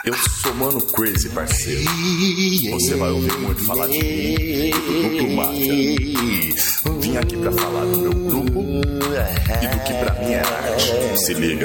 Eu sou Mano Crazy, parceiro. Você vai ouvir muito falar de mim, do Plumáfia. Vim aqui pra falar do meu grupo e do que pra mim é arte. Se liga.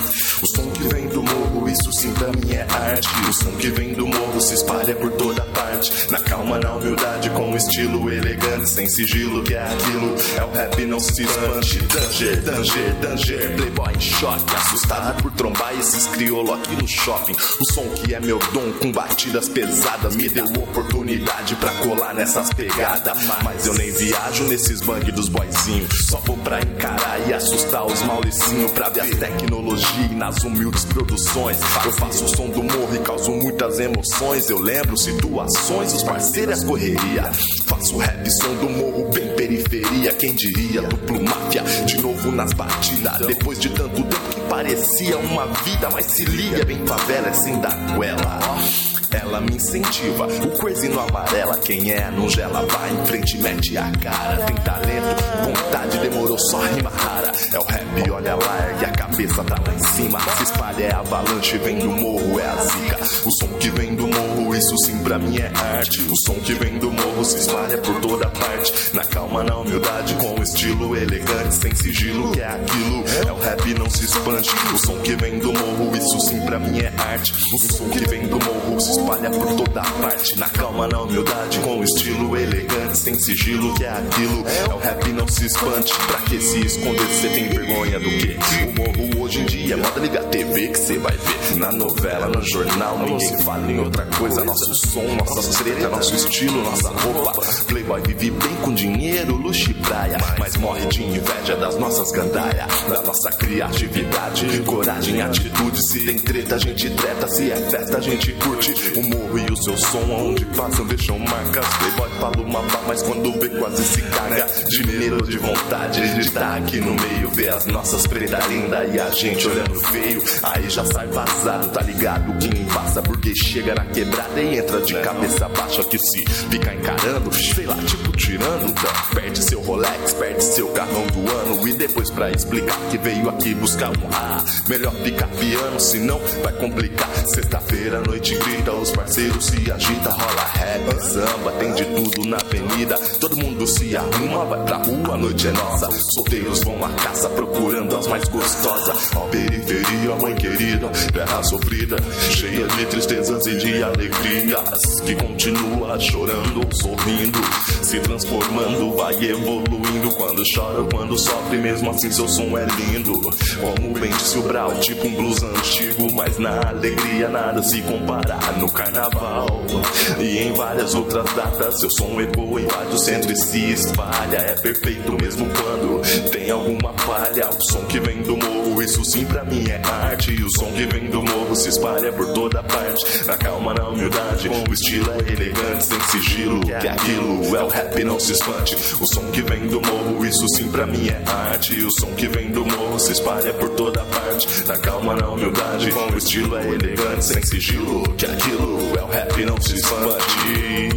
O som que vem do morro, isso sim pra mim é arte. O som que vem do morro se espalha por toda parte. Na calma, na humildade, com um estilo elegante, sem sigilo, que é aquilo. É o rap, não se espante. Danger, danger, danger. Playboy em choque, assustado por trombar esses crioulos aqui no shopping. O som que é meu dom, com batidas pesadas, me deu oportunidade pra colar nessas pegadas. Mas eu nem viajo nesses bang dos boyzinhos. Só vou pra encarar e assustar os mauricinhos, pra ver as tecnologias nas humildes produções. Eu faço o som do morro e causo muitas emoções. Eu lembro situações, os parceiros correria. Faço rap, som do morro, bem periferia. Quem diria, do Plumáfia, de novo nas batidas. Depois de tanto tempo que parecia uma vida, mas se liga, bem favela, é sem dar goela. Ela me incentiva, o crazy no amarela. Quem é, não gela, vai em frente, mete a cara. Tem talento, vontade, demorou só rima rara. É o rap, olha lá, ergue a cabeça, tá lá em cima. Se espalha, é avalanche, vem do morro, é a zica. O som que vem do morro, isso sim pra mim é arte. O som que vem do morro se espalha por toda parte. Na calma, na humildade, com estilo elegante, sem sigilo, que é aquilo. É o rap, não se espante. O som que vem do morro, isso sim pra mim é arte. O som que vem do morro se espalha por toda parte. Na calma, na humildade, com estilo elegante, sem sigilo, que é aquilo. É o rap, não se espante. Pra que se esconder, cê tem vergonha do quê? O morro hoje em dia, moda liga a TV que cê vai ver. Na novela, no jornal, ninguém fala em outra coisa. Nosso som, nossa treta, nosso estilo, nossa roupa. Playboy vive bem com dinheiro, luxo e praia, mas morre de inveja das nossas gandaias, da nossa criatividade, coragem, atitude. Se tem treta, a gente treta. Se é festa, a gente curte. O morro e o seu som, aonde passam, deixam marcas. Playboy fala uma pá, mas quando vê quase se caga. De medo, de vontade de estar aqui no meio, ver as nossas pretas lindas e a gente olhando feio. Aí já sai vazado, tá ligado? Quem passa porque chega na quebrada e entra de cabeça baixa. Que se fica encarando, sei lá, tipo tirando, perde seu Rolex, perde seu carrão do ano. E depois pra explicar que veio aqui buscar um A, melhor ficar piano, senão vai complicar. Sexta-feira, noite grita, os parceiros se agita, rola rap, samba, tem de tudo na avenida. Todo mundo se arruma, vai pra rua, a noite é nossa. Solteiros vão à caça procurando as mais gostosas. Ó periferia, mãe querida, terra sofrida, cheia de tristezas e de alegrias, que continua chorando ou sorrindo, se transformando, vai evoluindo. Quando chora, quando sofre, mesmo assim seu som é lindo. Como bem disse o Brau, tipo um blues antigo, mas na alegria nada se compara. No carnaval e em várias outras datas, seu som ecoa em vários centros e se espalha. É perfeito mesmo quando tem alguma falha. O som que vem do morro, isso sim pra mim é arte. E o som que vem do morro se espalha por toda parte. Na calma, na humildade, o estilo é elegante, sem sigilo, que é aquilo. É o rap, não se espante. O som que vem do morro, isso sim pra mim é arte. E o som que vem do morro se espalha por toda parte. Na calma, na humildade, o estilo é elegante, sem sigilo, que é aquilo. É o rap, não se espante.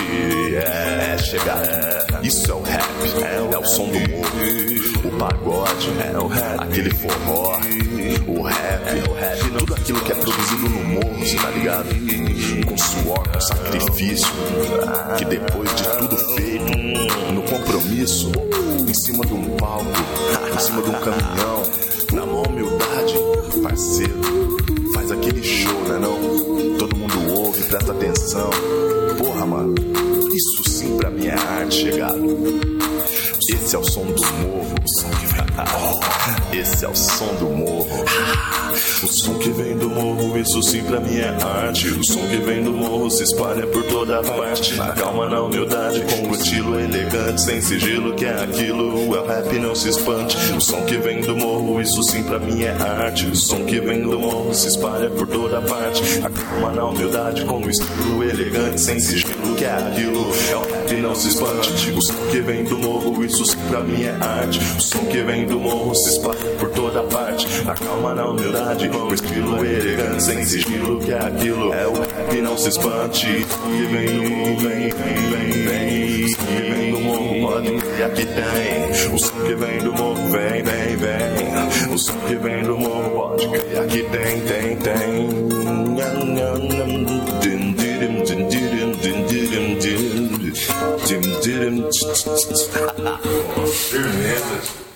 É chegar, isso é o rap, é o som do morro. O pagode, é o rap, aquele forró, o rap, tudo aquilo que é produzido no morro, cê tá ligado? Com suor, com sacrifício, que depois de tudo feito, no compromisso, em cima de um palco, em cima de um caminhão, na maior humildade, parceiro, faz aquele show, né não? Todo mundo ouve, presta atenção. Porra, mano, isso sim pra mim é arte, chegado. Esse é o som do morro, o som que vem. Esse é o som do morro. O som que vem do morro, isso sim pra mim é arte. O som que vem do morro se espalha por toda parte. Na calma, na humildade, com o estilo elegante, sem sigilo, que é aquilo. É o rap, não se espante. O som que vem do morro, isso sim pra mim é arte. O som que vem do morro se espalha por toda parte. Na calma, na humildade, com o estilo elegante, sem sigilo, que é aquilo. É o rap, não se espante. O som que vem do morro, isso sim pra mim é arte. O som que vem do morro se espalha por toda parte. Na calma, na humildade, com o estilo elegante, sem sigilo, que é aquilo. É o rap, não se espante. O som que vem do morro, vem. O som que vem do morro, pode crer, aqui tem. O som que vem do morro, vem. O som que vem do morro, pode crer, aqui tem. Firmeza.